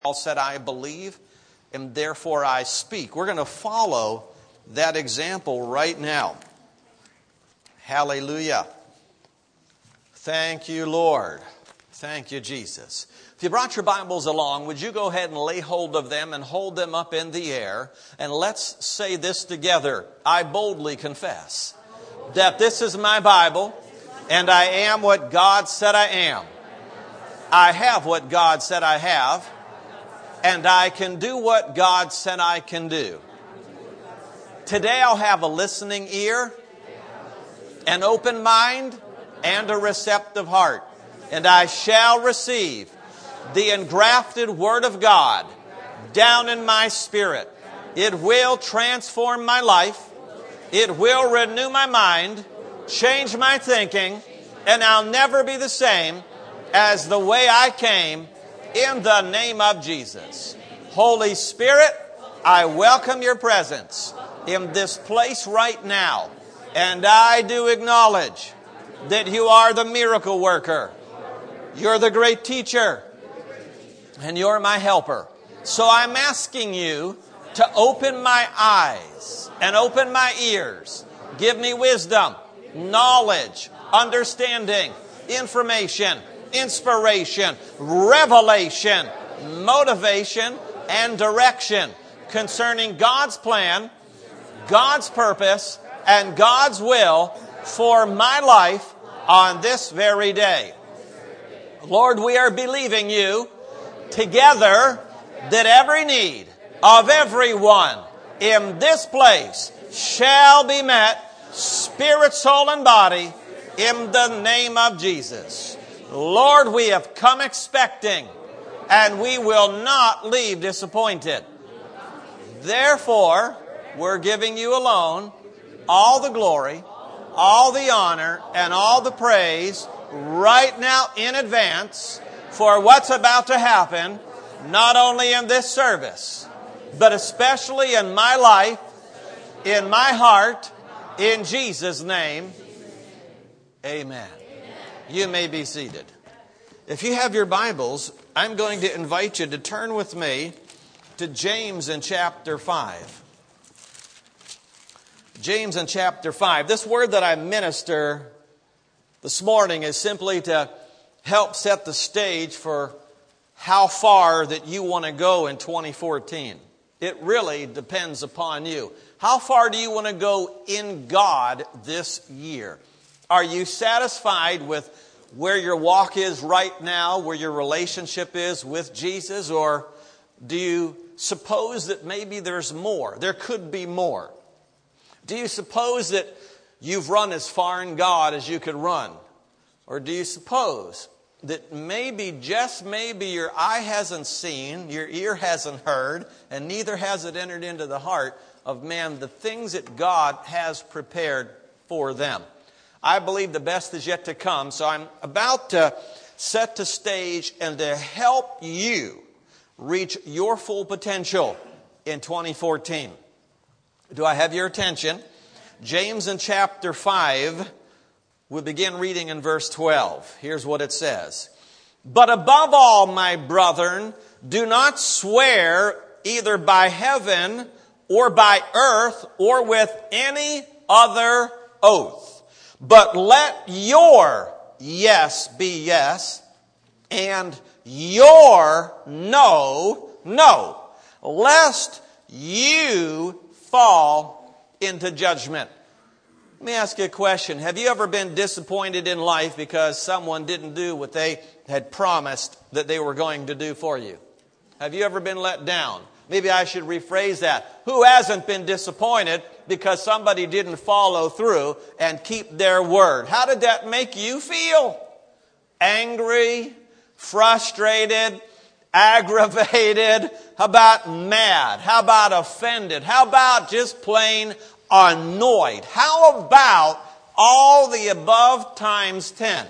Paul said, I believe, and therefore I speak. We're going to follow that example right now. Hallelujah. Thank you, Lord. Thank you, Jesus. If you brought your Bibles along, would you go ahead and lay hold of them and hold them up in the air? And let's say this together. I boldly confess that this is my Bible, and I am what God said I am. I have what God said I have, and I can do what God said I can do. Today I'll have a listening ear, an open mind, and a receptive heart. And I shall receive the engrafted Word of God down in my spirit. It will transform my life. It will renew my mind, change my thinking, and I'll never be the same as the way I came, in the name of Jesus. Holy Spirit, I welcome your presence in this place right now. And I do acknowledge that you are the miracle worker. You're the great teacher. And you're my helper. So I'm asking you to open my eyes and open my ears. Give me wisdom, knowledge, understanding, information, inspiration, revelation, motivation, and direction concerning God's plan, God's purpose, and God's will for my life on this very day. Lord, we are believing you together that every need of everyone in this place shall be met, spirit, soul, and body, in the name of Jesus. Lord, we have come expecting, and we will not leave disappointed. Therefore, we're giving you alone all the glory, all the honor, and all the praise right now in advance for what's about to happen, not only in this service, but especially in my life, in my heart, in Jesus' name. Amen. You may be seated. If you have your Bibles, I'm going to invite you to turn with me to James in chapter 5. James in chapter 5. This word that I minister this morning is simply to help set the stage for how far that you want to go in 2014. It really depends upon you. How far do you want to go in God this year? Are you satisfied with where your walk is right now, where your relationship is with Jesus? Or do you suppose that maybe there's more? There could be more. Do you suppose that you've run as far in God as you could run? Or do you suppose that maybe, just maybe, your eye hasn't seen, your ear hasn't heard, and neither has it entered into the heart of man the things that God has prepared for them? I believe the best is yet to come, so I'm about to set the stage and to help you reach your full potential in 2014. Do I have your attention? James in chapter 5, we'll begin reading in verse 12. Here's what it says. But above all, my brethren, do not swear either by heaven or by earth or with any other oath. But let your yes be yes, and your no, no, lest you fall into judgment. Let me ask you a question. Have you ever been disappointed in life because someone didn't do what they had promised that they were going to do for you? Have you ever been let down? Maybe I should rephrase that. Who hasn't been disappointed because somebody didn't follow through and keep their word? How did that make you feel? Angry, frustrated, aggravated? How about mad? How about offended? How about just plain annoyed? How about all the above times 10?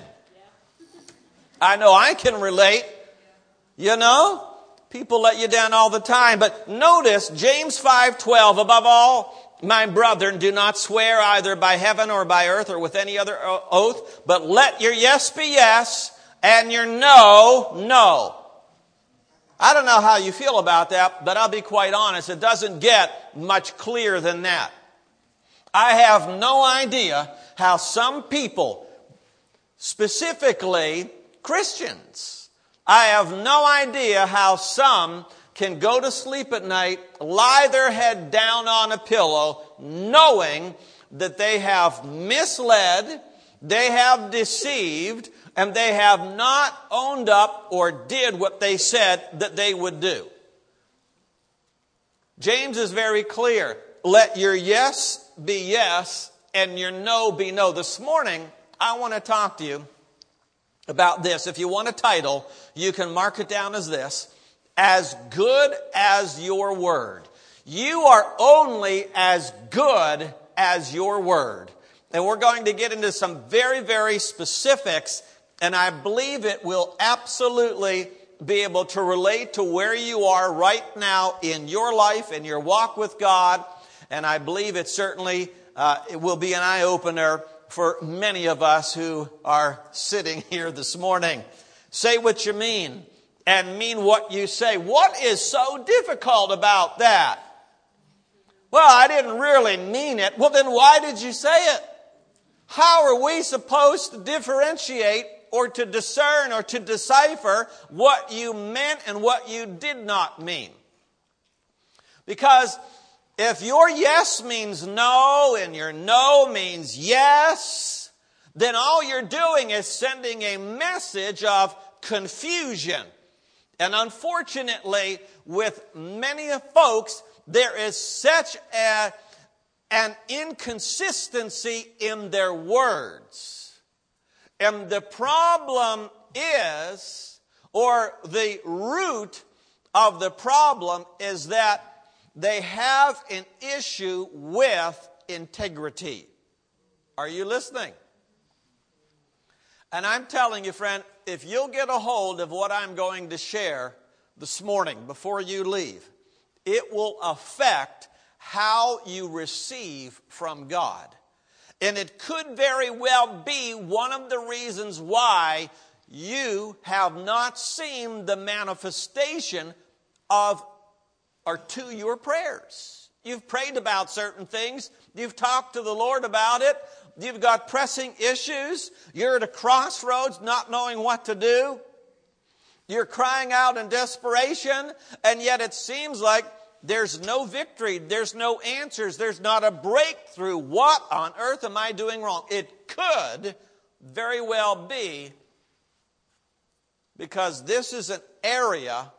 I know I can relate. You know, people let you down all the time. But notice James 5:12, above all, my brethren, do not swear either by heaven or by earth or with any other oath, but let your yes be yes and your no, no. I don't know how you feel about that, but I'll be quite honest. It doesn't get much clearer than that. I have no idea how some people, specifically Christians, I have no idea how some can go to sleep at night, lie their head down on a pillow, knowing that they have misled, they have deceived, and they have not owned up or did what they said that they would do. James is very clear. Let your yes be yes and your no be no. This morning, I want to talk to you about this. If you want a title, you can mark it down as this: as good as your word. You are only as good as your word. And we're going to get into some very, very specifics, and I believe it will absolutely be able to relate to where you are right now in your life, in your walk with God. And I believe it certainly it will be an eye-opener for many of us who are sitting here this morning. Say what you mean and mean what you say. What is so difficult about that? Well, I didn't really mean it. Well, then why did you say it? How are we supposed to differentiate or to discern or to decipher what you meant and what you did not mean? Because if your yes means no and your no means yes, then all you're doing is sending a message of confusion. And unfortunately, with many folks, there is such an inconsistency in their words. And the problem is, or the root of the problem is that they have an issue with integrity. Are you listening? And I'm telling you, friend, if you'll get a hold of what I'm going to share this morning before you leave, it will affect how you receive from God. And it could very well be one of the reasons why you have not seen the manifestation of or to your prayers. You've prayed about certain things. You've talked to the Lord about it. You've got pressing issues. You're at a crossroads not knowing what to do. You're crying out in desperation, and yet it seems like there's no victory. There's no answers. There's not a breakthrough. What on earth am I doing wrong? It could very well be because this is an area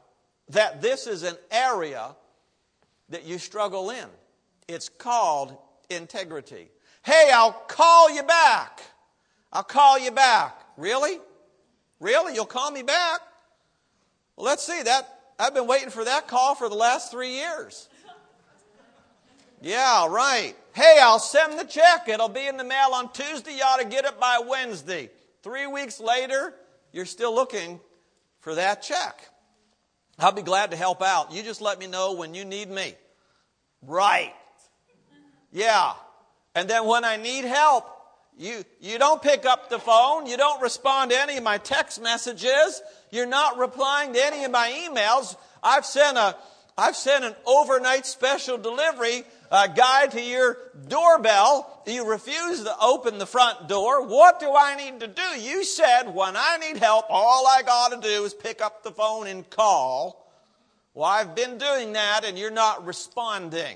that you struggle in. It's called integrity. Hey, I'll call you back. I'll call you back. Really? Really? You'll call me back? Well, let's see. I've been waiting for that call for the last 3 years. Yeah, right. Hey, I'll send the check. It'll be in the mail on Tuesday. You ought to get it by Wednesday. 3 weeks later, you're still looking for that check. I'll be glad to help out. You just let me know when you need me. Right. Yeah. And then when I need help, you don't pick up the phone. You don't respond to any of my text messages. You're not replying to any of my emails. I've sent an overnight special delivery guy to your doorbell. You refuse to open the front door. What do I need to do? You said when I need help, all I got to do is pick up the phone and call. Well, I've been doing that and you're not responding.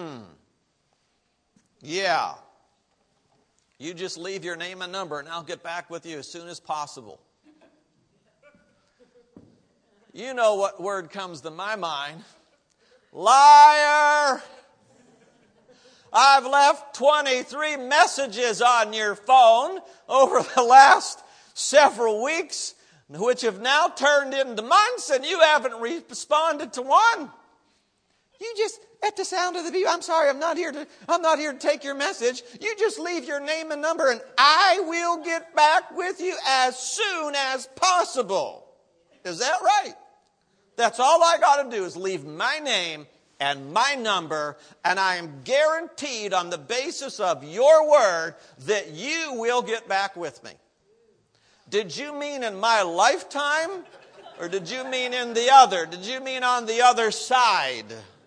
Yeah. You just leave your name and number and I'll get back with you as soon as possible. You know what word comes to my mind. Liar! I've left 23 messages on your phone over the last several weeks, which have now turned into months, and you haven't responded to one. You just, at the sound of the beep, I'm sorry, I'm not here to take your message. You just leave your name and number, and I will get back with you as soon as possible. Is that right? That's all I got to do is leave my name and my number, and I am guaranteed on the basis of your word that you will get back with me. Did you mean in my lifetime? Or did you mean in the other? Did you mean on the other side?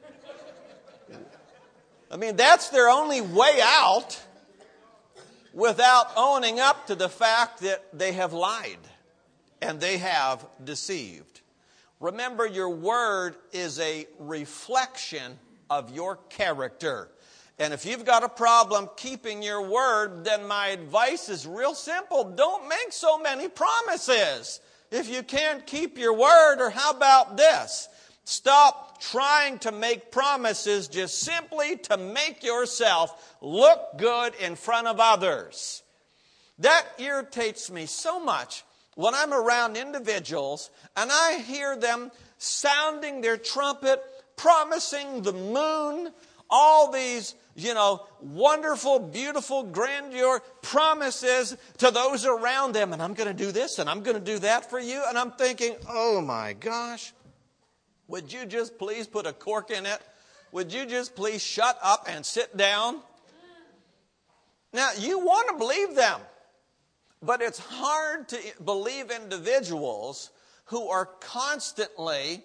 I mean, that's their only way out without owning up to the fact that they have lied and they have deceived. Remember, your word is a reflection of your character. And if you've got a problem keeping your word, then my advice is real simple. Don't make so many promises if you can't keep your word. Or how about this? Stop trying to make promises just simply to make yourself look good in front of others. That irritates me so much when I'm around individuals and I hear them sounding their trumpet, promising the moon, all these, wonderful, beautiful, grandeur promises to those around them. And I'm going to do this and I'm going to do that for you. And I'm thinking, oh my gosh, would you just please put a cork in it? Would you just please shut up and sit down? Now, you want to believe them, but it's hard to believe individuals who are constantly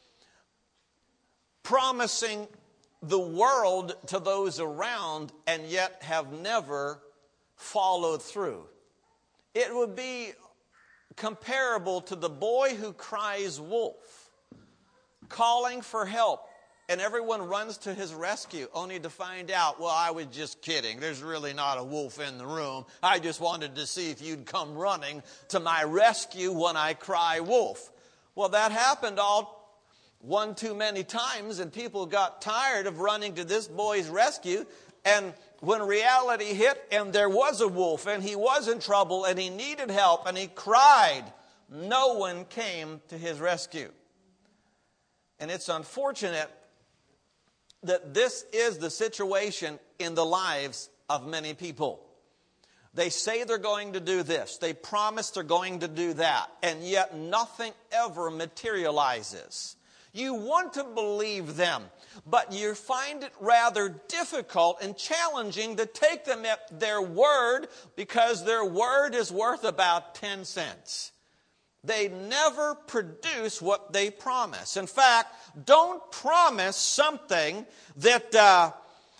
promising the world to those around and yet have never followed through. It would be comparable to the boy who cries wolf, calling for help, and everyone runs to his rescue, only to find out, well, I was just kidding. There's really not a wolf in the room. I just wanted to see if you'd come running to my rescue when I cry wolf. Well, that happened one too many times, and people got tired of running to this boy's rescue. And when reality hit and there was a wolf and he was in trouble and he needed help and he cried, no one came to his rescue. And it's unfortunate that this is the situation in the lives of many people. They say they're going to do this. They promise they're going to do that. And yet nothing ever materializes. You want to believe them, but you find it rather difficult and challenging to take them at their word because their word is worth about 10 cents. They never produce what they promise. In fact, don't promise something that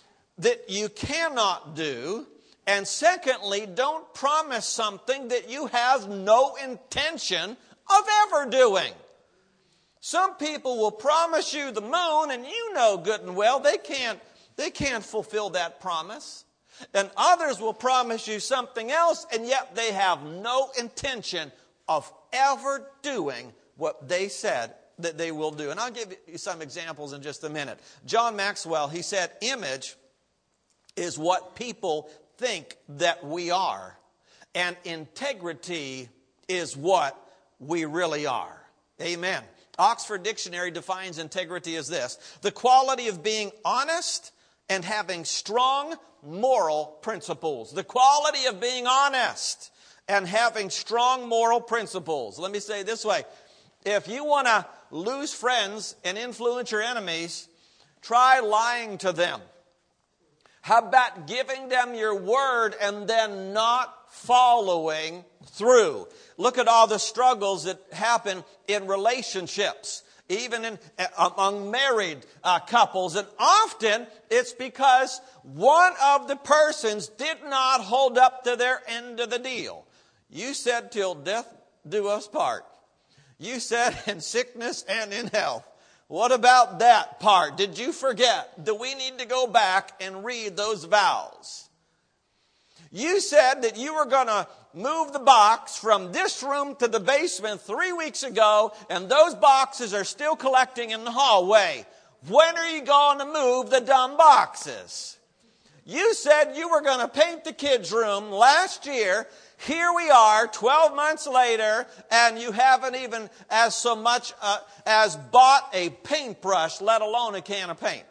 you cannot do. And secondly, don't promise something that you have no intention of ever doing. Some people will promise you the moon, and you know good and well they can't fulfill that promise. And others will promise you something else, and yet they have no intention of ever doing what they said that they will do. And I'll give you some examples in just a minute. John Maxwell, he said, image is what people think that we are, and integrity is what we really are. Amen. Oxford Dictionary defines integrity as this: the quality of being honest and having strong moral principles. The quality of being honest and having strong moral principles. Let me say it this way. If you want to lose friends and influence your enemies, try lying to them. How about giving them your word and then not following through? Look at all the struggles that happen in relationships, even among married couples. And often it's because one of the persons did not hold up to their end of the deal. You said, till death do us part. You said, in sickness and in health. What about that part? Did you forget? Do we need to go back and read those vows? You said that you were going to move the box from this room to the basement 3 weeks ago, and those boxes are still collecting in the hallway. When are you going to move the dumb boxes? You said you were going to paint the kids' room last year. Here we are 12 months later, and you haven't even as so much as bought a paintbrush, let alone a can of paint.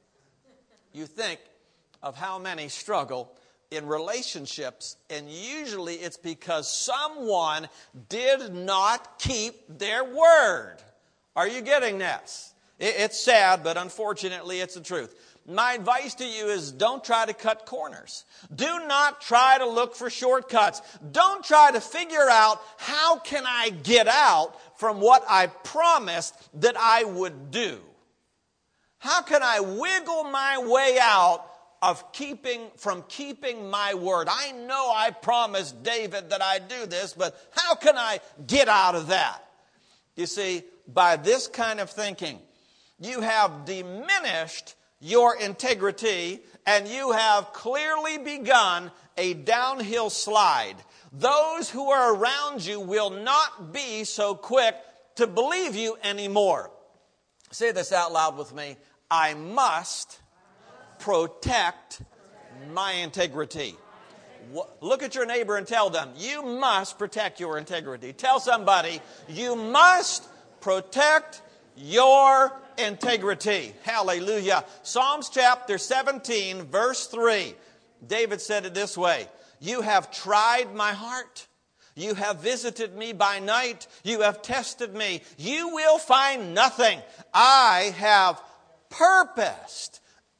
You think of how many struggle in relationships, and usually it's because someone did not keep their word. Are you getting this? It's sad, but unfortunately it's the truth. My advice to you is don't try to cut corners. Do not try to look for shortcuts. Don't try to figure out how can I get out from what I promised that I would do. How can I wiggle my way out of keeping my word? I know I promised David that I'd do this, but how can I get out of that? You see, by this kind of thinking, you have diminished your integrity, and you have clearly begun a downhill slide. Those who are around you will not be so quick to believe you anymore. Say this out loud with me. I must protect my integrity. Look at your neighbor and tell them, you must protect your integrity. Tell somebody, you must protect your integrity. Hallelujah. Psalms chapter 17, verse 3. David said it this way. You have tried my heart. You have visited me by night. You have tested me. You will find nothing. I have purposed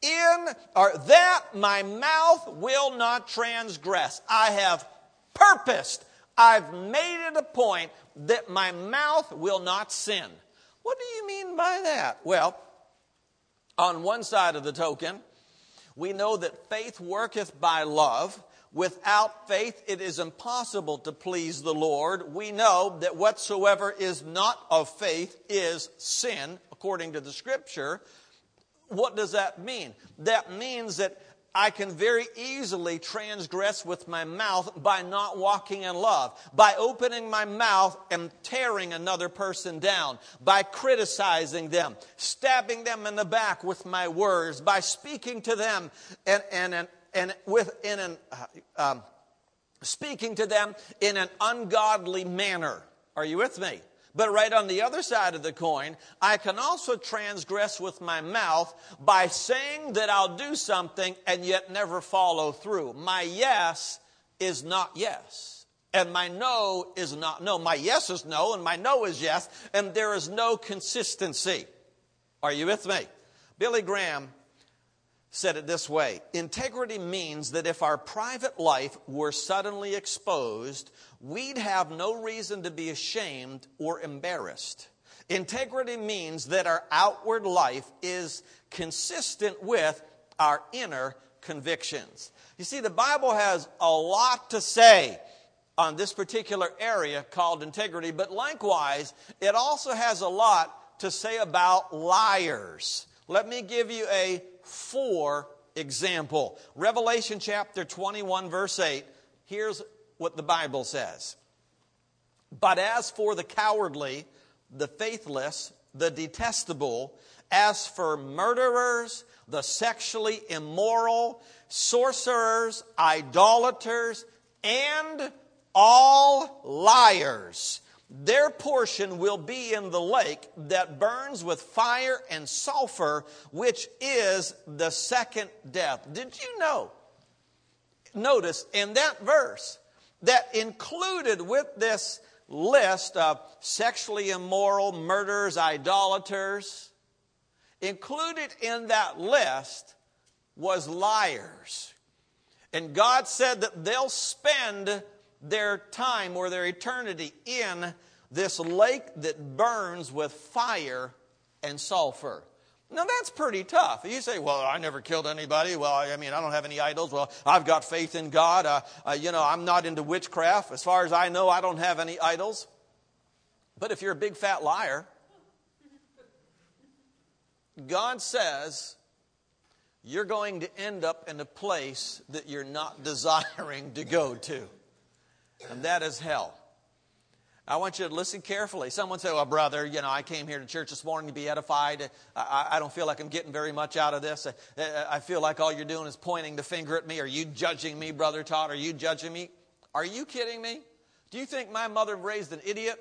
that my mouth will not transgress. I have purposed. I've made it a point that my mouth will not sin. What do you mean by that? Well, on one side of the token, we know that faith worketh by love. Without faith, it is impossible to please the Lord. We know that whatsoever is not of faith is sin, according to the Scripture. What does that mean? That means that I can very easily transgress with my mouth by not walking in love, by opening my mouth and tearing another person down, by criticizing them, stabbing them in the back with my words, by speaking to them speaking to them in an ungodly manner. Are you with me? But right on the other side of the coin, I can also transgress with my mouth by saying that I'll do something and yet never follow through. My yes is not yes, and my no is not no. My yes is no, and my no is yes, and there is no consistency. Are you with me? Billy Graham said it this way. Integrity means that if our private life were suddenly exposed, we'd have no reason to be ashamed or embarrassed. Integrity means that our outward life is consistent with our inner convictions. You see, the Bible has a lot to say on this particular area called integrity, but likewise, it also has a lot to say about liars. Let me give you a for example. Revelation chapter 21, verse 8. Here's what the Bible says. But as for the cowardly, the faithless, the detestable, as for murderers, the sexually immoral, sorcerers, idolaters, and all liars, their portion will be in the lake that burns with fire and sulfur, which is the second death. Did you know? Notice in that verse that included with this list of sexually immoral, murderers, idolaters, included in that list was liars. And God said that they'll spend their time or their eternity in this lake that burns with fire and sulfur. Now that's pretty tough. You say, well, I never killed anybody. Well, I don't have any idols. Well, I've got faith in God. I'm not into witchcraft. As far as I know, I don't have any idols. But if you're a big fat liar, God says you're going to end up in a place that you're not desiring to go to. And that is hell. I want you to listen carefully. Someone say, well, brother, I came here to church this morning to be edified. I don't feel like I'm getting very much out of this. I feel like all you're doing is pointing the finger at me. Are you judging me, Brother Todd? Are you judging me? Are you kidding me? Do you think my mother raised an idiot?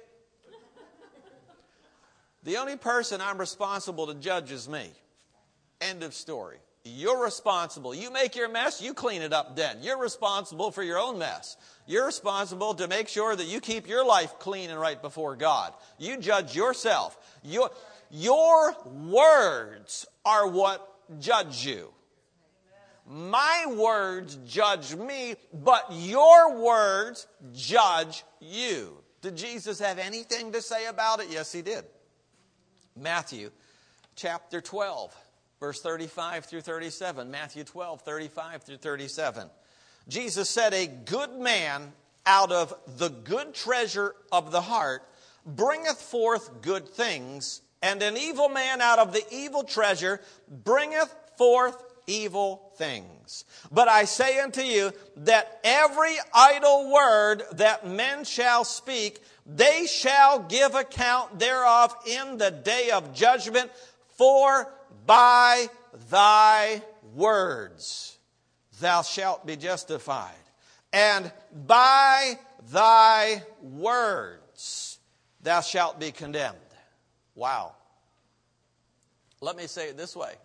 The only person I'm responsible to judge is me. End of story. You're responsible. You make your mess, you clean it up then. You're responsible for your own mess. You're responsible to make sure that you keep your life clean and right before God. You judge yourself. Your words are what judge you. My words judge me, but your words judge you. Did Jesus have anything to say about it? Yes, he did. Matthew chapter 12, verse 35 through 37. Matthew 12, 35 through 37. Jesus said, a good man out of the good treasure of the heart bringeth forth good things, and an evil man out of the evil treasure bringeth forth evil things. But I say unto you that every idle word that men shall speak, they shall give account thereof in the day of judgment. For by thy words thou shalt be justified, and by thy words thou shalt be condemned. Wow. Let me say it this way.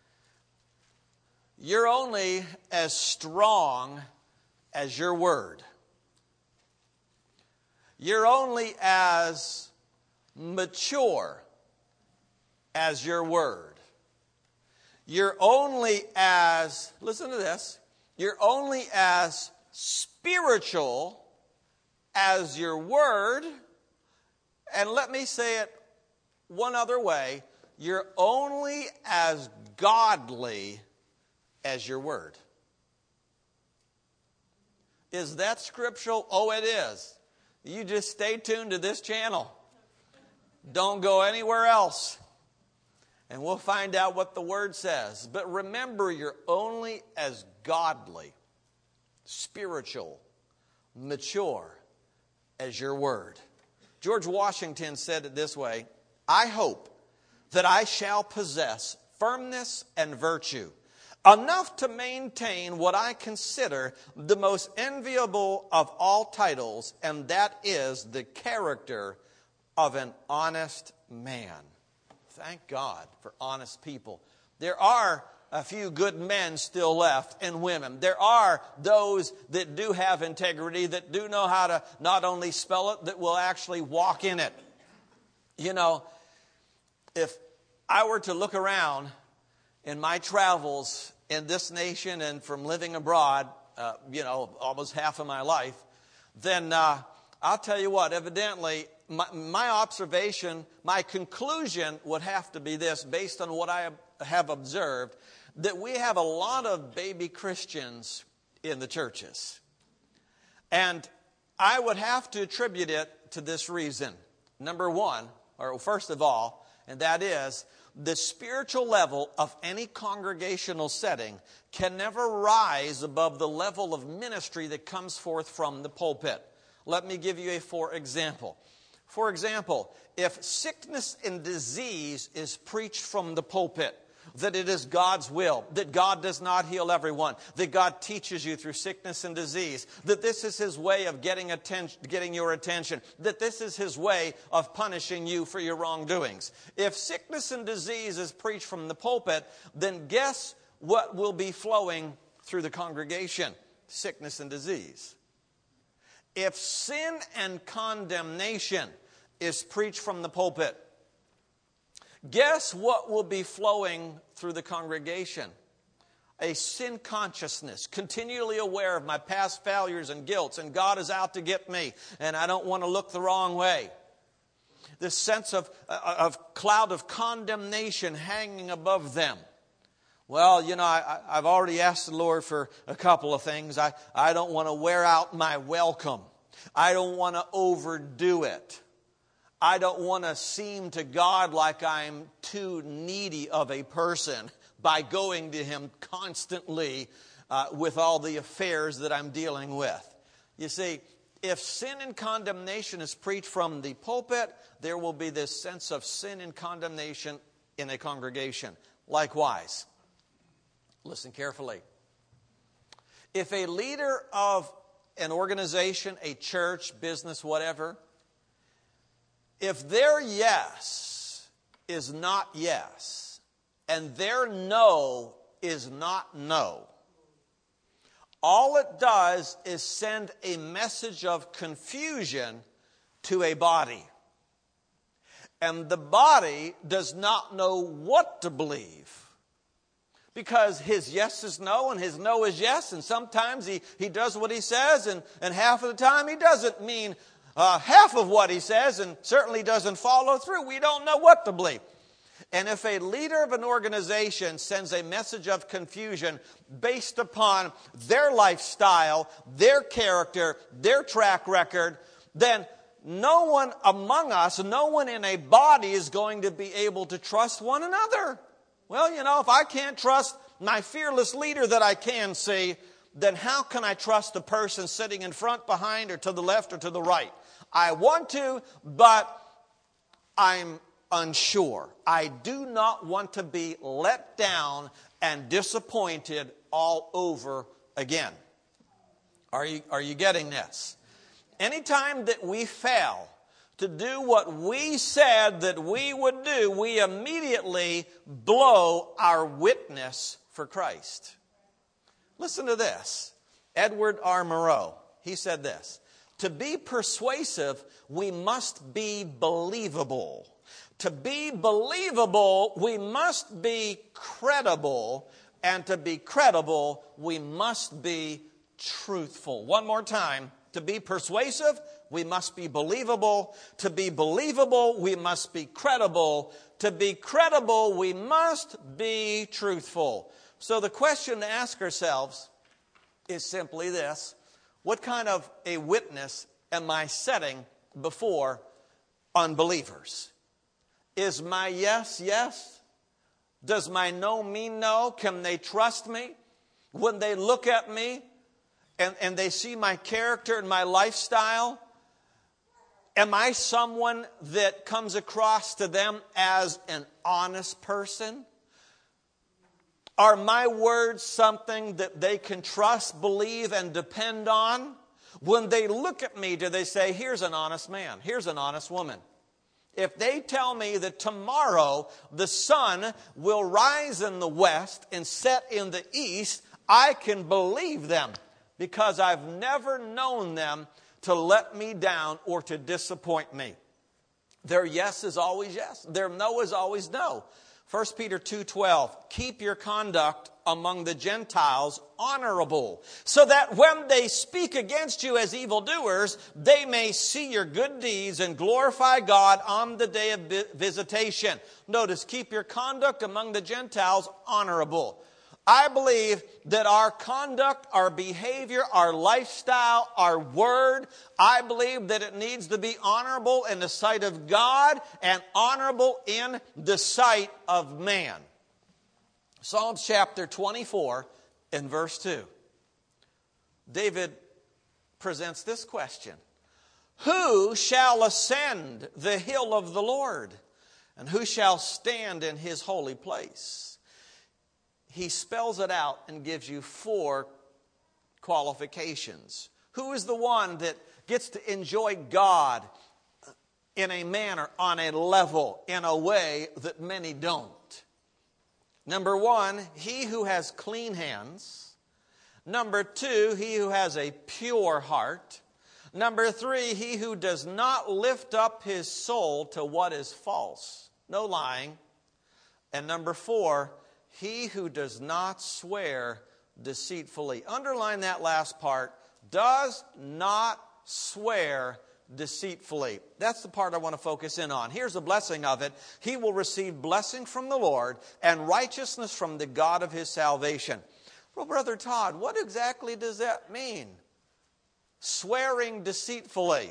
You're only as strong as your word. You're only as mature as your word. You're only as, listen to this, you're only as spiritual as your word. And let me say it one other way. You're only as godly as your word. Is that scriptural? Oh, it is. You just stay tuned to this channel. Don't go anywhere else. And we'll find out what the word says. But remember, you're only as godly, spiritual, mature as your word. George Washington said it this way, I hope that I shall possess firmness and virtue, enough to maintain what I consider the most enviable of all titles, and that is the character of an honest man. Thank God for honest people. There are a few good men still left, and women. There are those that do have integrity, that do know how to not only spell it, that will actually walk in it. You know, if I were to look around in my travels in this nation and from living abroad, almost half of my life, then I'll tell you what, evidently, my observation, my conclusion would have to be this, based on what I have observed, that we have a lot of baby Christians in the churches. And I would have to attribute it to this reason. Number one, or first of all, and that is, the spiritual level of any congregational setting can never rise above the level of ministry that comes forth from the pulpit. Let me give you a for example. For example, if sickness and disease is preached from the pulpit, that it is God's will, that God does not heal everyone, that God teaches you through sickness and disease, that this is His way of getting your attention, that this is His way of punishing you for your wrongdoings. If sickness and disease is preached from the pulpit, then guess what will be flowing through the congregation? Sickness and disease. If sin and condemnation is preached from the pulpit, guess what will be flowing through the congregation? A sin consciousness, continually aware of my past failures and guilts, and God is out to get me, and I don't want to look the wrong way. This sense of cloud of condemnation hanging above them. Well, I've already asked the Lord for a couple of things. I don't want to wear out my welcome. I don't want to overdo it. I don't want to seem to God like I'm too needy of a person by going to Him constantly with all the affairs that I'm dealing with. You see, if sin and condemnation is preached from the pulpit, there will be this sense of sin and condemnation in a congregation. Likewise, listen carefully. If a leader of an organization, a church, business, whatever, if their yes is not yes, and their no is not no, all it does is send a message of confusion to a body. and the body does not know what to believe. Because his yes is no and his no is yes, and sometimes he does what he says, and half of the time he doesn't mean half of what he says, and certainly doesn't follow through. We don't know what to believe. And if a leader of an organization sends a message of confusion based upon their lifestyle, their character, their track record, then no one among us, no one in a body is going to be able to trust one another. Well, if I can't trust my fearless leader that I can see, then how can I trust the person sitting in front, behind, or to the left or to the right? I want to, but I'm unsure. I do not want to be let down and disappointed all over again. Are you getting this? Anytime that we fail to do what we said that we would do, we immediately blow our witness for Christ. Listen to this. Edward R. Murrow, he said this: to be persuasive, we must be believable. To be believable, we must be credible. And to be credible, we must be truthful. One more time. To be persuasive, we must be believable. To be believable, we must be credible. To be credible, we must be truthful. So the question to ask ourselves is simply this: what kind of a witness am I setting before unbelievers? Is my yes, yes? Does my no mean no? Can they trust me? When they look at me and they see my character and my lifestyle, am I someone that comes across to them as an honest person? Are my words something that they can trust, believe, and depend on? When they look at me, do they say, here's an honest man, here's an honest woman? If they tell me that tomorrow the sun will rise in the west and set in the east, I can believe them, because I've never known them to let me down or to disappoint me. Their yes is always yes. Their no is always no. 1 Peter 2:12, keep your conduct among the Gentiles honorable, so that when they speak against you as evildoers, they may see your good deeds and glorify God on the day of visitation. Notice, keep your conduct among the Gentiles honorable. I believe that our conduct, our behavior, our lifestyle, our word, I believe that it needs to be honorable in the sight of God and honorable in the sight of man. Psalms chapter 24 and verse 2. David presents this question: who shall ascend the hill of the Lord? And who shall stand in his holy place? He spells it out and gives you 4 qualifications. Who is the one that gets to enjoy God in a manner, on a level, in a way that many don't? Number 1, he who has clean hands. Number 2, he who has a pure heart. Number 3, he who does not lift up his soul to what is false. No lying. And number 4, he who does not swear deceitfully. Underline that last part. Does not swear deceitfully. That's the part I want to focus in on. Here's the blessing of it. He will receive blessing from the Lord and righteousness from the God of his salvation. Well, Brother Todd, what exactly does that mean? Swearing deceitfully.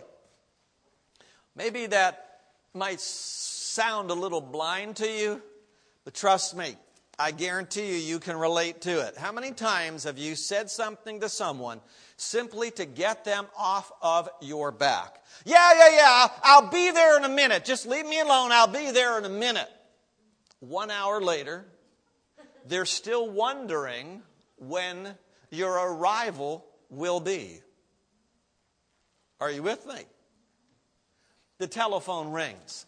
Maybe that might sound a little blind to you, but trust me, I guarantee you can relate to it. How many times have you said something to someone simply to get them off of your back? Yeah, I'll be there in a minute. Just leave me alone. I'll be there in a minute. 1 hour later, they're still wondering when your arrival will be. Are you with me? The telephone rings.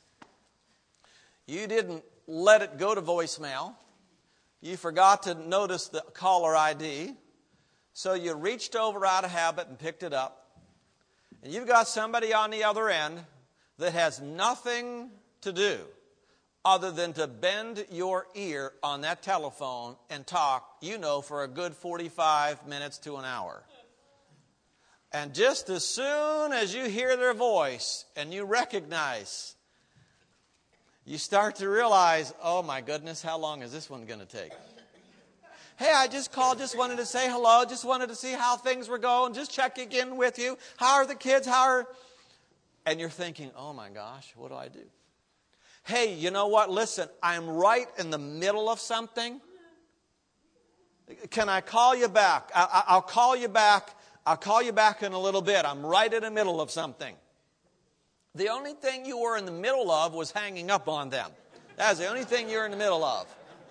You didn't let it go to voicemail. You forgot to notice the caller ID, so you reached over out of habit and picked it up. And you've got somebody on the other end that has nothing to do other than to bend your ear on that telephone and talk, for a good 45 minutes to an hour. And just as soon as you hear their voice and you recognize, you start to realize, oh my goodness, how long is this one going to take? Hey, I just called, just wanted to say hello, just wanted to see how things were going, just checking in with you. How are the kids? And you're thinking, oh my gosh, what do I do? Hey, you know what? Listen, I'm right in the middle of something. Can I call you back? I'll call you back. I'll call you back in a little bit. I'm right in the middle of something. The only thing you were in the middle of was hanging up on them. That's the only thing you're in the middle of.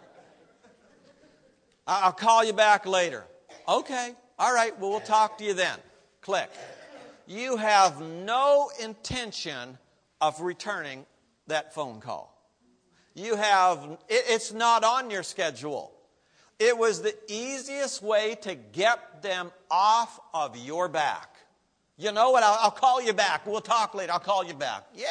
I'll call you back later. Okay. All right. Well, we'll talk to you then. Click. You have no intention of returning that phone call. It's not on your schedule. It was the easiest way to get them off of your back. You know what? I'll call you back. We'll talk later. I'll call you back. Yeah,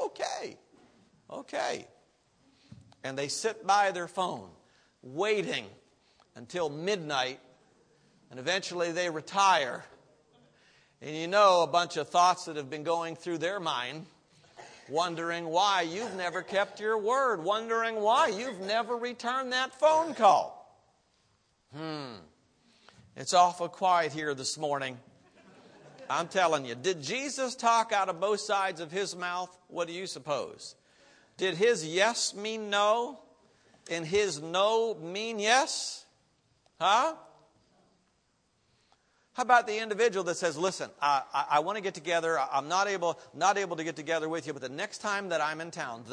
okay. And they sit by their phone, waiting until midnight, and eventually they retire. And a bunch of thoughts that have been going through their mind, wondering why you've never kept your word, wondering why you've never returned that phone call. It's awful quiet here this morning. I'm telling you, did Jesus talk out of both sides of his mouth? What do you suppose? Did his yes mean no and his no mean yes? Huh? How about the individual that says, listen, I want to get together. I'm not able to get together with you, but the next time that I'm in town,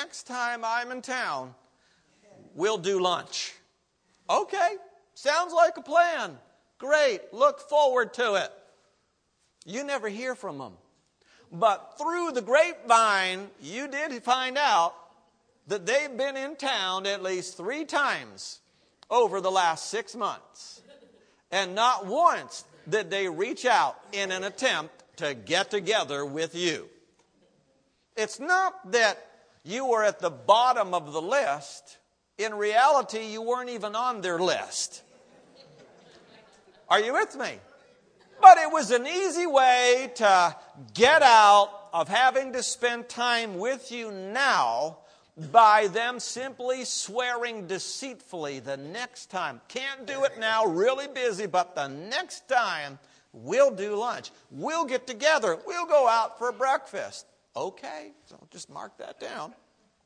we'll do lunch. Okay, sounds like a plan. Great, look forward to it. You never hear from them. But through the grapevine, you did find out that they've been in town at least 3 times over the last 6 months. And not once did they reach out in an attempt to get together with you. It's not that you were at the bottom of the list. In reality, you weren't even on their list. Are you with me? But it was an easy way to get out of having to spend time with you now by them simply swearing deceitfully the next time. Can't do it now, really busy, but the next time we'll do lunch. We'll get together. We'll go out for breakfast. Okay, so just mark that down.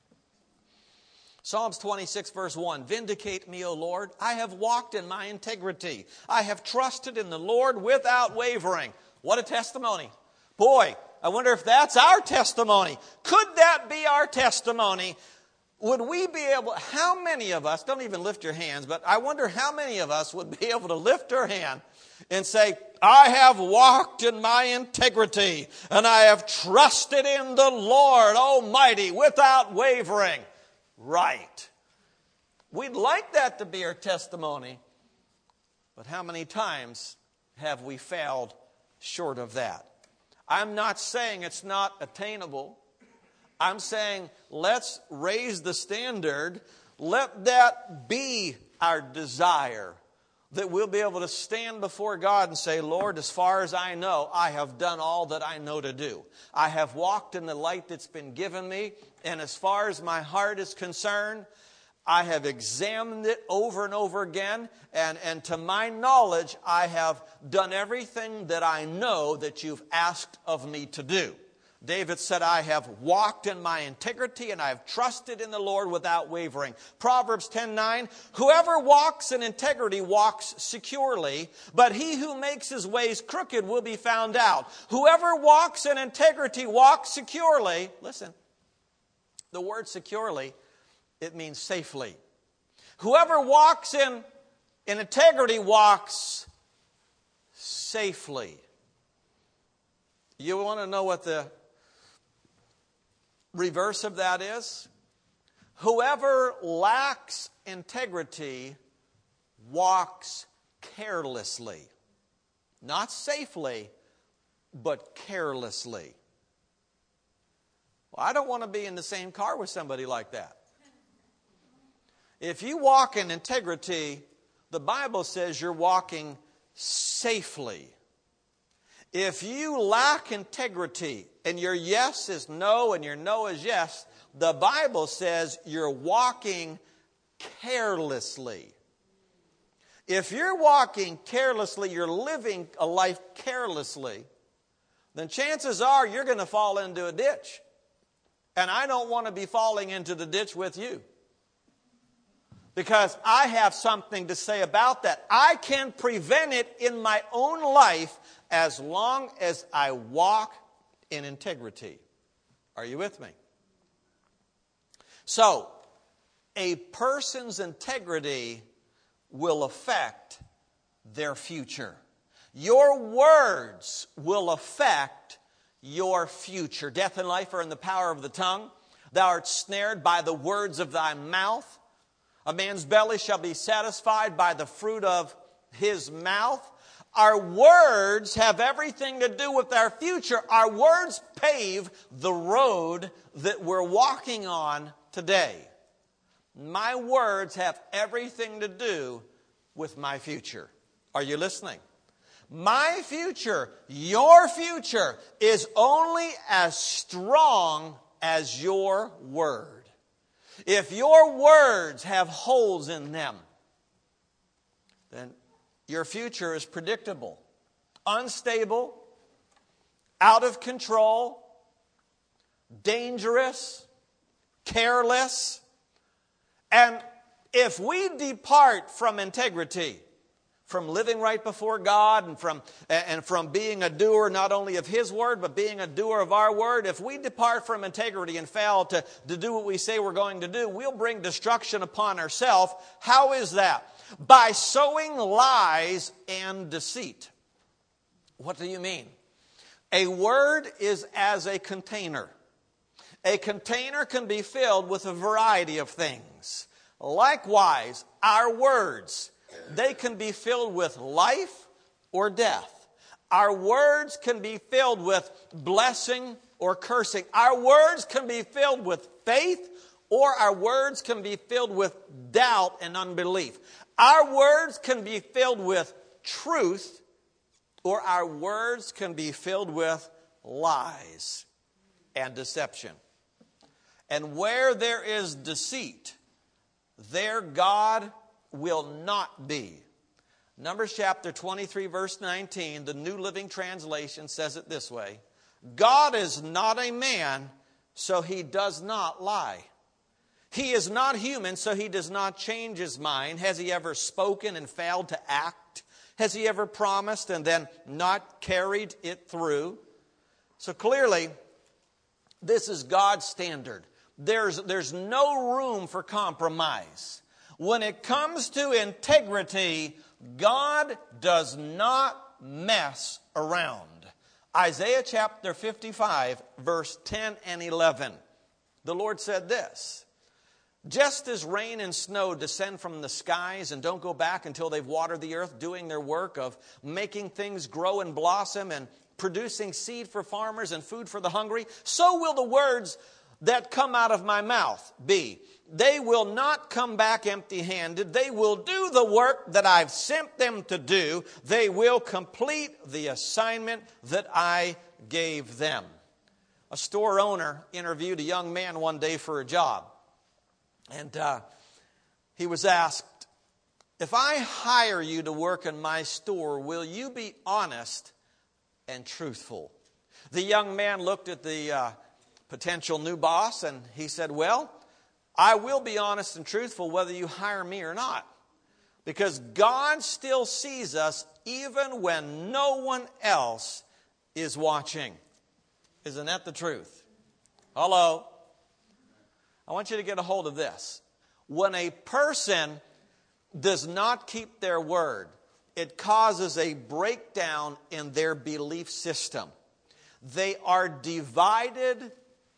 Psalms 26, verse 1, vindicate me, O Lord. I have walked in my integrity. I have trusted in the Lord without wavering. What a testimony. Boy, I wonder if that's our testimony. Could that be our testimony? Would we be able, how many of us, don't even lift your hands, but I wonder how many of us would be able to lift our hand and say, I have walked in my integrity and I have trusted in the Lord Almighty without wavering. Right. We'd like that to be our testimony, but how many times have we failed short of that? I'm not saying it's not attainable. I'm saying let's raise the standard. Let that be our desire, that we'll be able to stand before God and say, Lord, as far as I know, I have done all that I know to do. I have walked in the light that's been given me, and as far as my heart is concerned, I have examined it over and over again, and to my knowledge, I have done everything that I know that you've asked of me to do. David said, I have walked in my integrity and I have trusted in the Lord without wavering. Proverbs 10:9, whoever walks in integrity walks securely, but he who makes his ways crooked will be found out. Whoever walks in integrity walks securely. Listen, the word securely, it means safely. Whoever walks in integrity walks safely. You want to know what the reverse of that is? Whoever lacks integrity walks carelessly. Not safely, but carelessly. Well, I don't want to be in the same car with somebody like that. If you walk in integrity, the Bible says you're walking safely. If you lack integrity and your yes is no and your no is yes, the Bible says you're walking carelessly. If you're walking carelessly, you're living a life carelessly, then chances are you're going to fall into a ditch. And I don't want to be falling into the ditch with you. Because I have something to say about that. I can prevent it in my own life as long as I walk in integrity. Are you with me? So, a person's integrity will affect their future. Your words will affect your future. Death and life are in the power of the tongue. Thou art snared by the words of thy mouth. A man's belly shall be satisfied by the fruit of his mouth. Our words have everything to do with our future. Our words pave the road that we're walking on today. My words have everything to do with my future. Are you listening? My future, your future, is only as strong as your word. If your words have holes in them, then your future is predictable, unstable, out of control, dangerous, careless. And if we depart from integrity, from living right before God and from being a doer not only of His word, but being a doer of our word, if we depart from integrity and fail to do what we say we're going to do, we'll bring destruction upon ourselves. How is that? By sowing lies and deceit. What do you mean? A word is as a container. A container can be filled with a variety of things. Likewise, our words, they can be filled with life or death. Our words can be filled with blessing or cursing. Our words can be filled with faith, or our words can be filled with doubt and unbelief. Our words can be filled with truth, or our words can be filled with lies and deception. And where there is deceit, there God will not be. Numbers chapter 23, verse 19, the New Living Translation says it this way: God is not a man, so He does not lie. He is not human, so He does not change His mind. Has He ever spoken and failed to act? Has He ever promised and then not carried it through? So clearly, this is God's standard. There's no room for compromise. When it comes to integrity, God does not mess around. Isaiah chapter 55, verse 10 and 11. The Lord said this: just as rain and snow descend from the skies and don't go back until they've watered the earth, doing their work of making things grow and blossom and producing seed for farmers and food for the hungry, so will the words that come out of my mouth be. They will not come back empty-handed. They will do the work that I've sent them to do. They will complete the assignment that I gave them. A store owner interviewed a young man one day for a job. And he was asked, if I hire you to work in my store, will you be honest and truthful? The young man looked at the potential new boss and he said, well, I will be honest and truthful whether you hire me or not. Because God still sees us even when no one else is watching. Isn't that the truth? Hello? I want you to get a hold of this. When a person does not keep their word, it causes a breakdown in their belief system. They are divided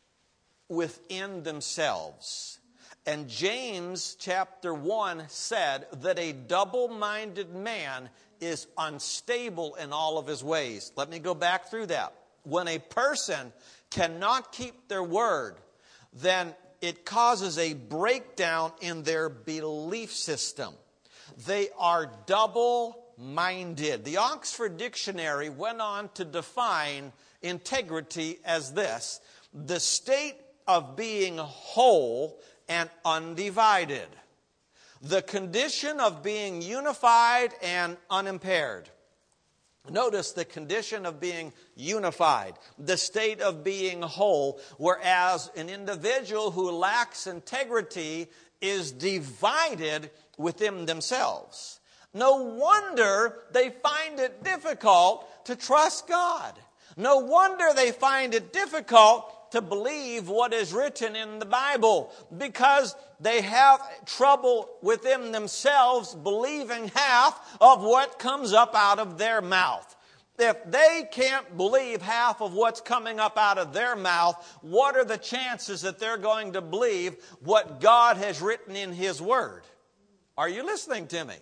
within themselves. And James chapter 1 said that a double-minded man is unstable in all of his ways. Let me go back through that. When a person cannot keep their word, then it causes a breakdown in their belief system. They are double-minded. The Oxford Dictionary went on to define integrity as this: the state of being whole and undivided, the condition of being unified and unimpaired. Notice the condition of being unified, the state of being whole, whereas an individual who lacks integrity is divided within themselves. No wonder they find it difficult to trust God. No wonder they find it difficult to believe what is written in the Bible, because they have trouble within themselves believing half of what comes up out of their mouth. If they can't believe half of what's coming up out of their mouth, what are the chances that they're going to believe what God has written in His Word? Are you listening to me?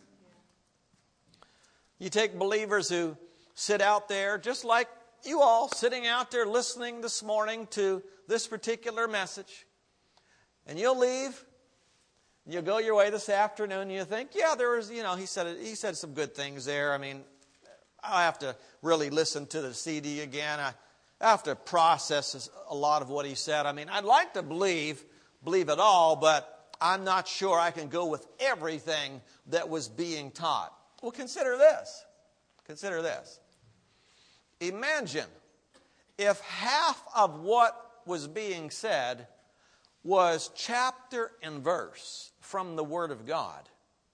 You take believers who sit out there, just like you all sitting out there listening this morning to this particular message, and you'll leave, you'll go your way this afternoon, and you think, yeah, there was, he said some good things there. I mean, I'll have to really listen to the CD again. I have to process a lot of what he said. I mean, I'd like to believe it all, but I'm not sure I can go with everything that was being taught. Well, consider this. Consider this. Imagine if half of what was being said was chapter and verse from the Word of God.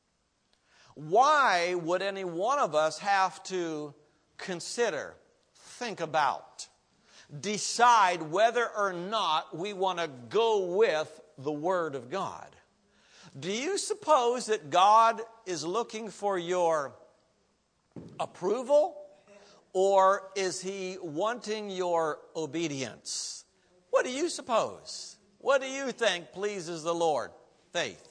Why would any one of us have to consider, think about, decide whether or not we want to go with the Word of God? Do you suppose that God is looking for your approval, or is He wanting your obedience? What do you suppose? What do you think pleases the Lord? Faith.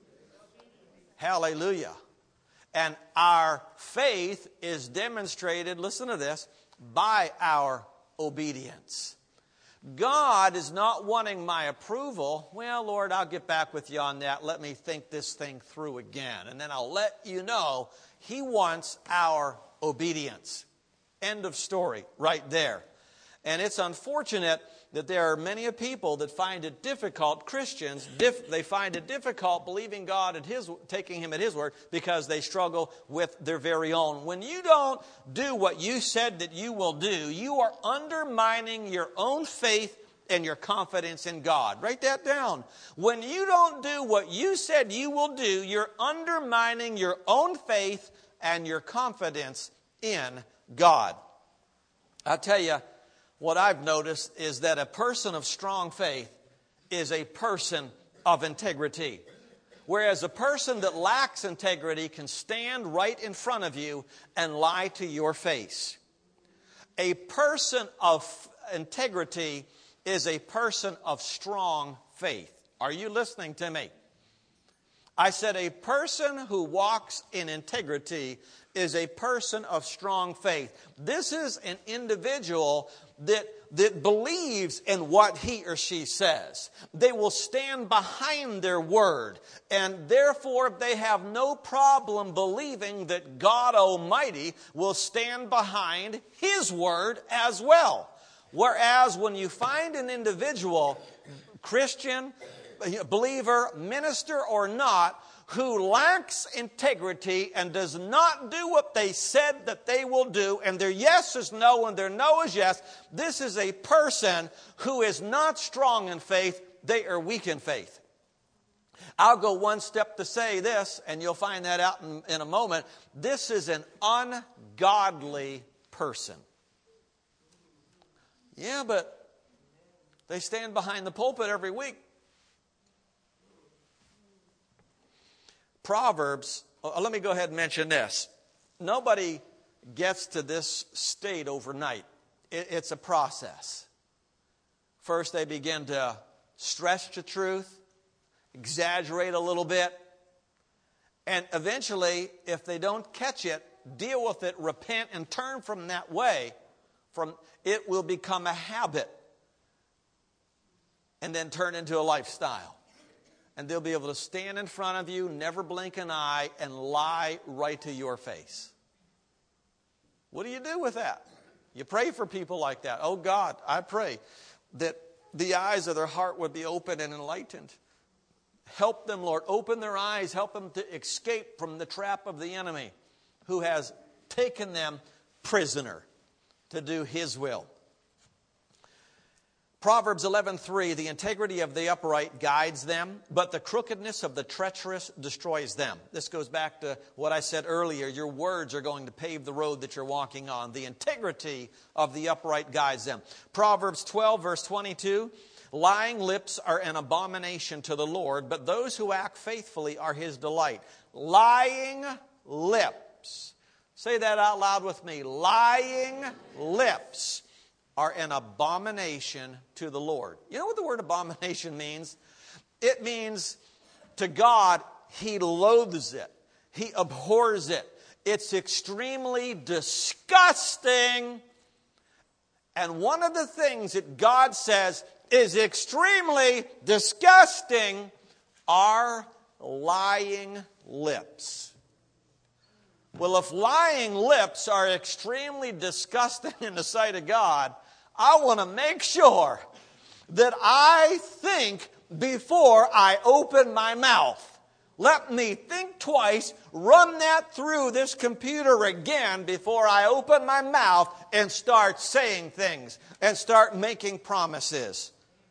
Hallelujah. And our faith is demonstrated, listen to this, by our obedience. God is not wanting my approval. Well, Lord, I'll get back with you on that. Let me think this thing through again, and then I'll let you know. He wants our obedience. End of story, right there. And it's unfortunate that there are many people that find it difficult, Christians, they find it difficult believing God at taking Him at His word, because they struggle with their very own. When you don't do what you said that you will do, you are undermining your own faith and your confidence in God. Write that down. When you don't do what you said you will do, you're undermining your own faith and your confidence in God. I'll tell you, what I've noticed is that a person of strong faith is a person of integrity. Whereas a person that lacks integrity can stand right in front of you and lie to your face. A person of integrity is a person of strong faith. Are you listening to me? I said a person who walks in integrity is a person of strong faith. This is an individual that believes in what he or she says. They will stand behind their word, and therefore they have no problem believing that God Almighty will stand behind His word as well. Whereas when you find an individual, Christian, believer, minister or not, who lacks integrity and does not do what they said that they will do, and their yes is no and their no is yes, this is a person who is not strong in faith. They are weak in faith. I'll go one step to say this, and you'll find that out in a moment. This is an ungodly person. Yeah, but they stand behind the pulpit every week. Proverbs, let me go ahead and mention this. Nobody gets to this state overnight. It's a process. First, they begin to stretch the truth, exaggerate a little bit, and eventually, if they don't catch it, deal with it, repent, and turn from that way, it will become a habit. and then turn into a lifestyle. And they'll be able to stand in front of you, never blink an eye, and lie right to your face. What do you do with that? You pray for people like that. Oh God, I pray that the eyes of their heart would be open and enlightened. Help them, Lord. Open their eyes. Help them to escape from the trap of the enemy who has taken them prisoner to do his will. Proverbs 11:3, the integrity of the upright guides them, but the crookedness of the treacherous destroys them. This goes back to what I said earlier. Your words are going to pave the road that you're walking on. The integrity of the upright guides them. Proverbs 12, verse 22, lying lips are an abomination to the Lord, but those who act faithfully are his delight. Lying lips. Say that out loud with me. Lying lips are an abomination to the Lord. You know what the word abomination means? It means to God, he loathes it. He abhors it. It's extremely disgusting. And one of the things that God says is extremely disgusting are lying lips. Well, if lying lips are extremely disgusting in the sight of God, I want to make sure that I think before I open my mouth. Let me think twice, run that through this computer again before I open my mouth and start saying things and start making promises.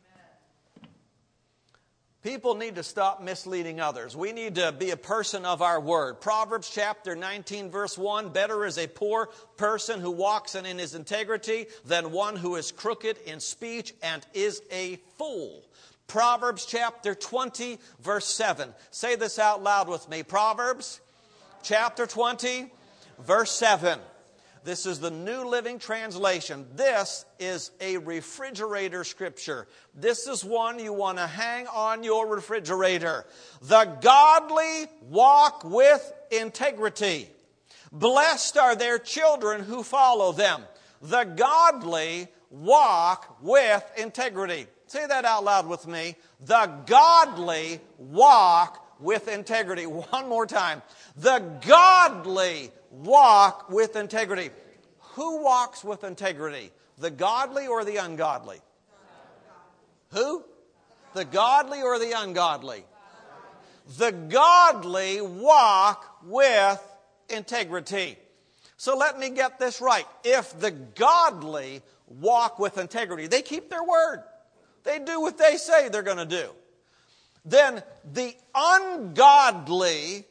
People need to stop misleading others. We need to be a person of our word. Proverbs chapter 19, verse 1, better is a poor person who walks in his integrity than one who is crooked in speech and is a fool. Proverbs chapter 20, verse 7. Say this out loud with me. Proverbs chapter 20, verse 7. This is the New Living Translation. This is a refrigerator scripture. This is one you want to hang on your refrigerator. The godly walk with integrity. Blessed are their children who follow them. The godly walk with integrity. Say that out loud with me. The godly walk with integrity. One more time. The godly walk with integrity. Who walks with integrity? The godly or the ungodly? Who? The godly or the ungodly? The godly walk with integrity. So let me get this right. If the godly walk with integrity, they keep their word. They do what they say they're going to do. Then the ungodly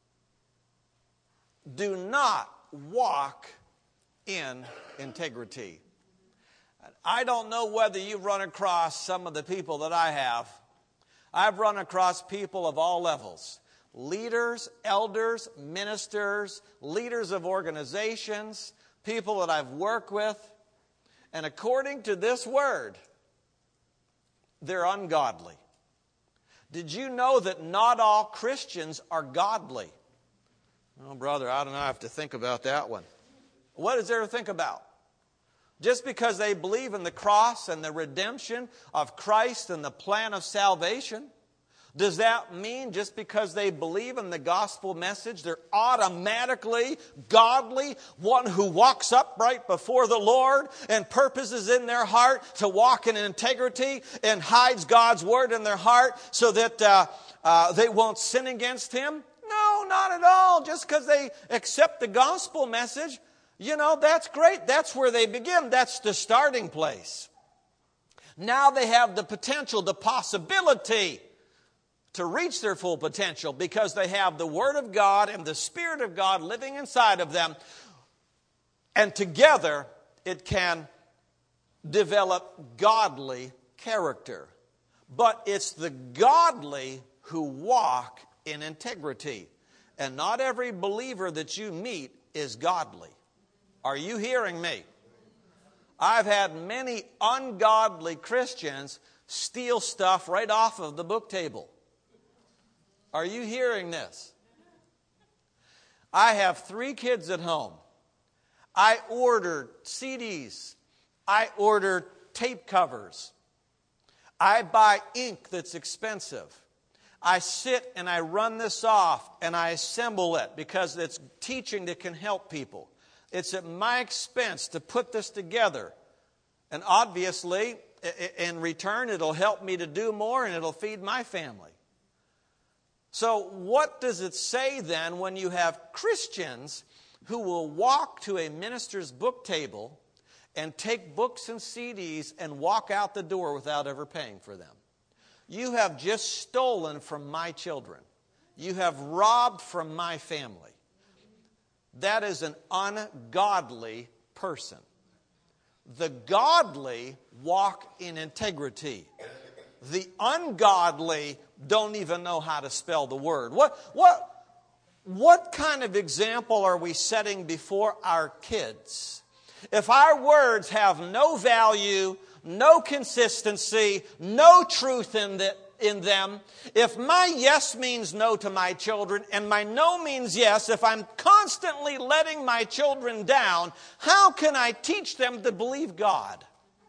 do not walk in integrity. I don't know whether you've run across some of the people that I have. I've run across people of all levels. Leaders, elders, ministers, leaders of organizations, people that I've worked with. And according to this word, they're ungodly. Did you know that not all Christians are godly? Oh, brother, I don't know. I have to think about that one. What is there to think about? Just because they believe in the cross and the redemption of Christ and the plan of salvation, does that mean just because they believe in the gospel message, they're automatically godly, one who walks upright before the Lord and purposes in their heart to walk in integrity and hides God's word in their heart so that they won't sin against Him? No, not at all. Just because they accept the gospel message, that's great. That's where they begin. That's the starting place. Now they have the potential, the possibility to reach their full potential because they have the Word of God and the Spirit of God living inside of them. And together it can develop godly character. But it's the godly who walk in integrity. And not every believer that you meet is godly. Are you hearing me? I've had many ungodly Christians steal stuff right off of the book table. Are you hearing this? I have 3 kids at home. I ordered CDs. I ordered tape covers. I buy ink that's expensive. I sit and I run this off and I assemble it because it's teaching that can help people. It's at my expense to put this together. And obviously, in return, it'll help me to do more and it'll feed my family. So what does it say then when you have Christians who will walk to a minister's book table and take books and CDs and walk out the door without ever paying for them? You have just stolen from my children. You have robbed from my family. That is an ungodly person. The godly walk in integrity. The ungodly don't even know how to spell the word. What kind of example are we setting before our kids? If our words have no value, no consistency, no truth in them, if my yes means no to my children and my no means yes, if I'm constantly letting my children down, how can I teach them to believe God?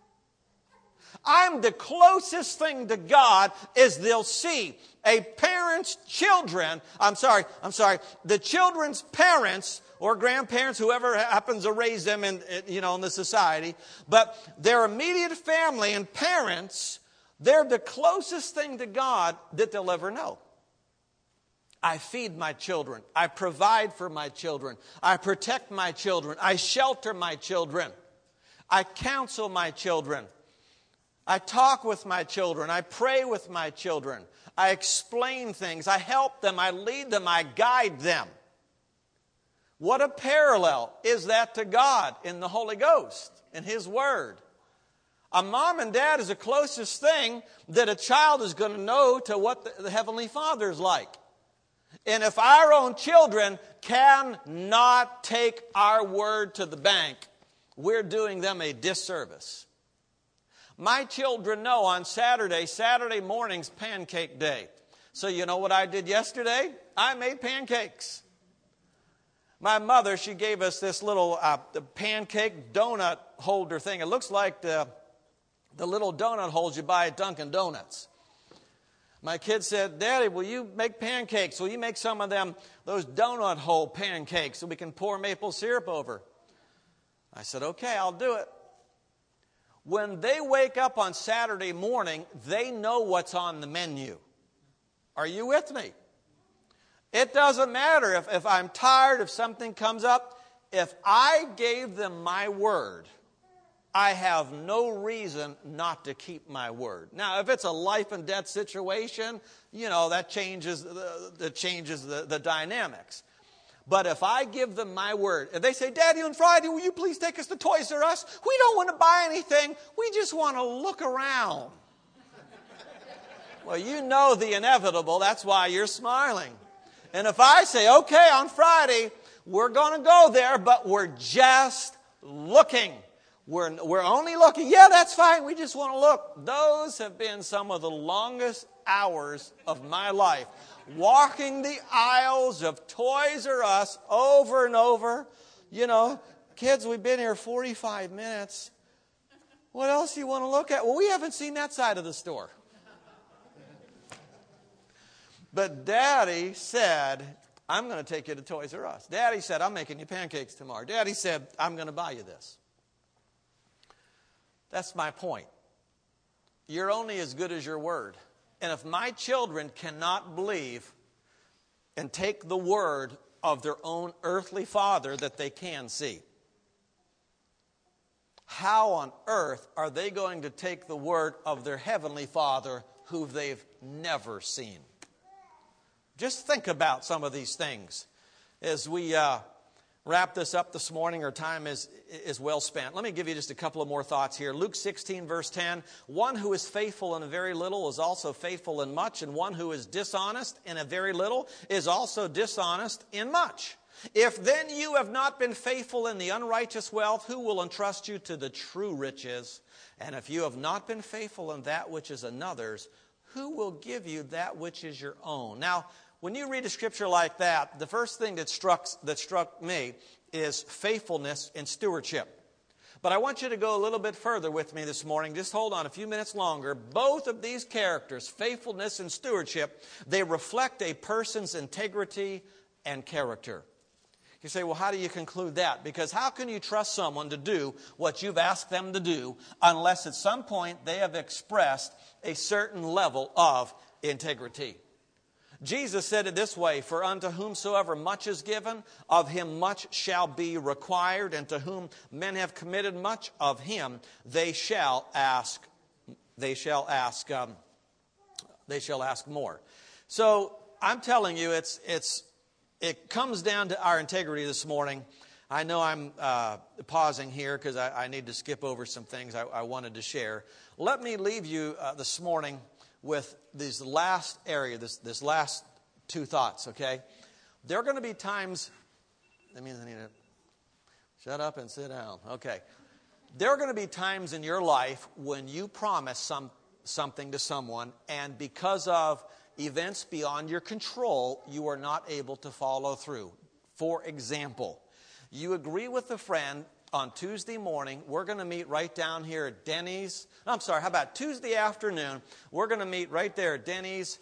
I'm the closest thing to God is they'll see a parent's children, the children's parents or grandparents, whoever happens to raise them in the society, but their immediate family and parents, they're the closest thing to God that they'll ever know. I feed my children. I provide for my children. I protect my children. I shelter my children. I counsel my children. I talk with my children. I pray with my children. I explain things. I help them. I lead them. I guide them. What a parallel is that to God in the Holy Ghost, in His Word. A mom and dad is the closest thing that a child is going to know to what the Heavenly Father is like. And if our own children cannot take our word to the bank, we're doing them a disservice. My children know on Saturday morning's pancake day. So you know what I did yesterday? I made pancakes. My mother, she gave us this little pancake donut holder thing. It looks like the little donut holes you buy at Dunkin' Donuts. My kid said, "Daddy, will you make pancakes? Will you make some of those donut hole pancakes so we can pour maple syrup over?" I said, "Okay, I'll do it." When they wake up on Saturday morning, they know what's on the menu. Are you with me? It doesn't matter if I'm tired, if something comes up. If I gave them my word, I have no reason not to keep my word. Now, if it's a life and death situation, that changes the dynamics. But if I give them my word, and they say, "Daddy, on Friday, will you please take us to Toys R Us? We don't want to buy anything. We just want to look around." Well, you know the inevitable. That's why you're smiling. And if I say, "Okay, on Friday, we're going to go there, but we're just looking. We're only looking. Yeah, that's fine. We just want to look." Those have been some of the longest hours of my life. Walking the aisles of Toys R Us over and over. Kids, we've been here 45 minutes. What else do you want to look at? Well, we haven't seen that side of the store. But Daddy said, "I'm going to take you to Toys R Us." Daddy said, "I'm making you pancakes tomorrow." Daddy said, "I'm going to buy you this." That's my point. You're only as good as your word. And if my children cannot believe and take the word of their own earthly father that they can see, how on earth are they going to take the word of their heavenly Father who they've never seen? Just think about some of these things as we wrap this up this morning. Our time is well spent. Let me give you just a couple of more thoughts here. Luke 16, verse 10. "One who is faithful in a very little is also faithful in much, and one who is dishonest in a very little is also dishonest in much. If then you have not been faithful in the unrighteous wealth, who will entrust you to the true riches? And if you have not been faithful in that which is another's, who will give you that which is your own?" Now, when you read a scripture like that, the first thing that struck me is faithfulness and stewardship. But I want you to go a little bit further with me this morning. Just hold on a few minutes longer. Both of these characters, faithfulness and stewardship, they reflect a person's integrity and character. You say, well, how do you conclude that? Because how can you trust someone to do what you've asked them to do unless at some point they have expressed a certain level of integrity? Jesus said it this way, for unto whomsoever much is given, of him much shall be required, and to whom men have committed much, of him they shall ask more. So I'm telling you, it comes down to our integrity this morning. I know I'm pausing here because I need to skip over some things I wanted to share. Let me leave you this morning with this last area, this last two thoughts, okay? There are going to be times, that means I need to shut up and sit down. Okay. There are going to be times in your life when you promise something to someone, and because of events beyond your control, you are not able to follow through. For example, you agree with a friend on Tuesday morning, we're going to meet right down here at Denny's. How about Tuesday afternoon? We're going to meet right there at Denny's,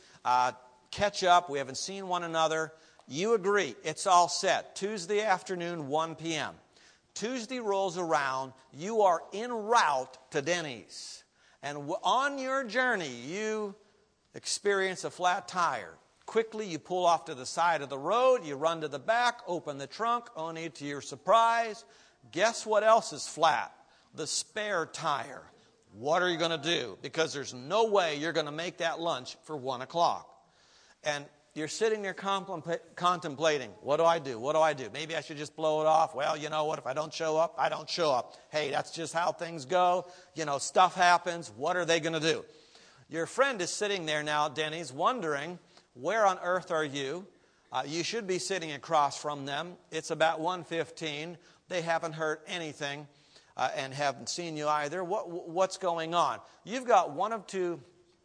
catch up. We haven't seen one another. You agree. It's all set. Tuesday afternoon, 1 p.m. Tuesday rolls around. You are en route to Denny's. And on your journey, you experience a flat tire. Quickly, you pull off to the side of the road. You run to the back, open the trunk, only to your surprise, guess what else is flat? The spare tire. What are you going to do? Because there's no way you're going to make that lunch for 1 o'clock. And you're sitting there contemplating, what do I do? What do I do? Maybe I should just blow it off. Well, you know what? If I don't show up, I don't show up. Hey, that's just how things go. Stuff happens. What are they going to do? Your friend is sitting there now at Denny's wondering, where on earth are you? You should be sitting across from them. It's about 1:15. They haven't heard anything and haven't seen you either. What's going on? You've got one of two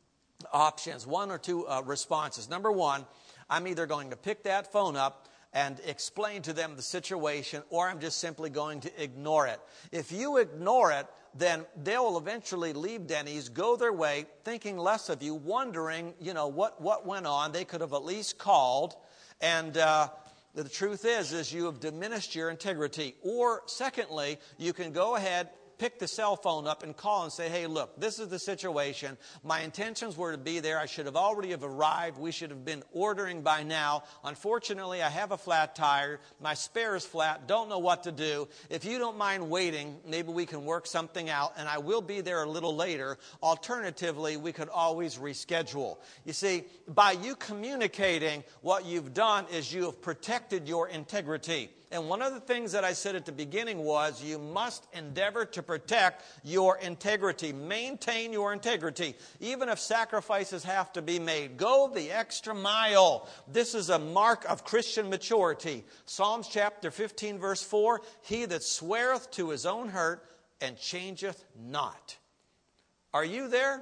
options, one or two responses. Number one, I'm either going to pick that phone up and explain to them the situation, or I'm just simply going to ignore it. If you ignore it, then they'll eventually leave Denny's, go their way, thinking less of you, wondering, what went on. They could have at least called. And the truth is you have diminished your integrity. Or secondly, you can go ahead, pick the cell phone up and call and say, hey, look, this is the situation. My intentions were to be there. I should have already have arrived. We should have been ordering by now. Unfortunately, I have a flat tire. My spare is flat. Don't know what to do. If you don't mind waiting, maybe we can work something out, and I will be there a little later. Alternatively, we could always reschedule. You see, by you communicating, what you've done is you have protected your integrity. And one of the things that I said at the beginning was you must endeavor to protect your integrity. Maintain your integrity. Even if sacrifices have to be made, go the extra mile. This is a mark of Christian maturity. Psalms chapter 15 verse 4, he that sweareth to his own hurt and changeth not. Are you there?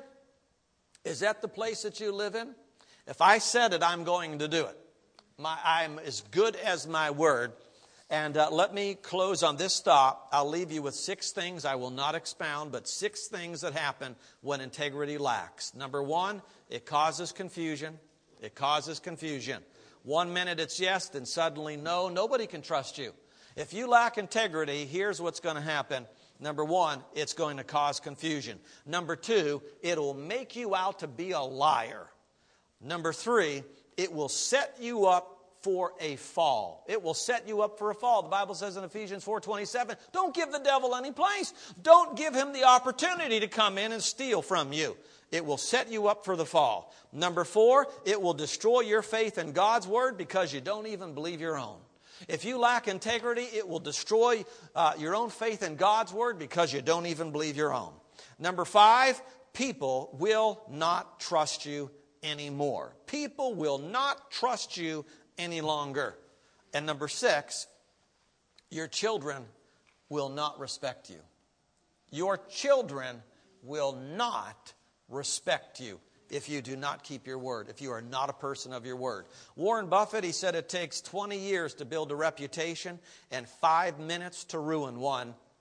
Is that the place that you live in? If I said it, I'm going to do it. I'm as good as my word. And let me close on this thought. I'll leave you with 6 things. I will not expound, but 6 things that happen when integrity lacks. Number 1, it causes confusion. It causes confusion. 1 minute it's yes, then suddenly no. Nobody can trust you. If you lack integrity, here's what's going to happen. Number 1, it's going to cause confusion. Number 2, it'll make you out to be a liar. Number 3, it will set you up for a fall. It will set you up for a fall. The Bible says in Ephesians 4:27, don't give the devil any place. Don't give him the opportunity to come in and steal from you. It will set you up for the fall. Number 4, it will destroy your faith in God's word because you don't even believe your own. If you lack integrity, it will destroy your own faith in God's word because you don't even believe your own. Number 5, people will not trust you anymore. People will not trust you any longer. And number 6, your children will not respect you. Your children will not respect you if you do not keep your word, if you are not a person of your word. Warren Buffett, he said it takes 20 years to build a reputation and 5 minutes to ruin one.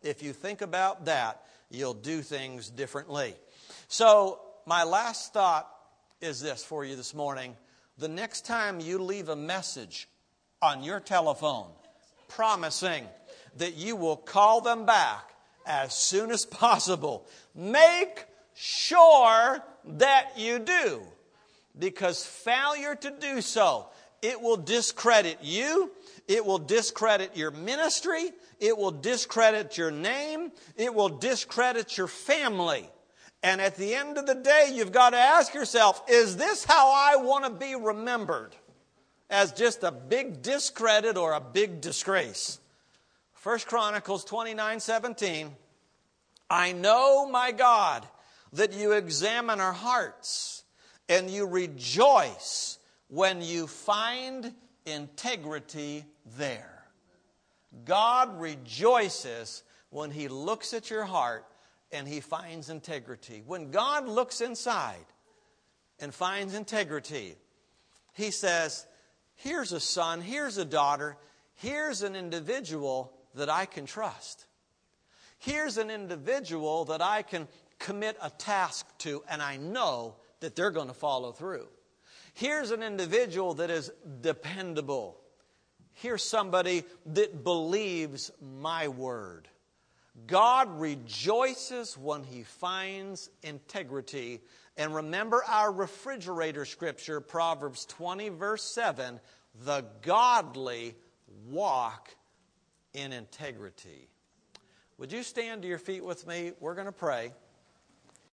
If you think about that, you'll do things differently. So, my last thought is this for you this morning. The next time you leave a message on your telephone promising that you will call them back as soon as possible, make sure that you do. Because failure to do so, it will discredit you, it will discredit your ministry, it will discredit your name, it will discredit your family. And at the end of the day, you've got to ask yourself, is this how I want to be remembered? As just a big discredit or a big disgrace? 1 Chronicles 29:17, I know, my God, that you examine our hearts, and you rejoice when you find integrity there. God rejoices when He looks at your heart and He finds integrity. When God looks inside and finds integrity, He says, here's a son, here's a daughter, here's an individual that I can trust. Here's an individual that I can commit a task to, and I know that they're going to follow through. Here's an individual that is dependable. Here's somebody that believes my word. God rejoices when He finds integrity. And remember our refrigerator scripture, Proverbs 20, verse 7, the godly walk in integrity. Would you stand to your feet with me? We're going to pray.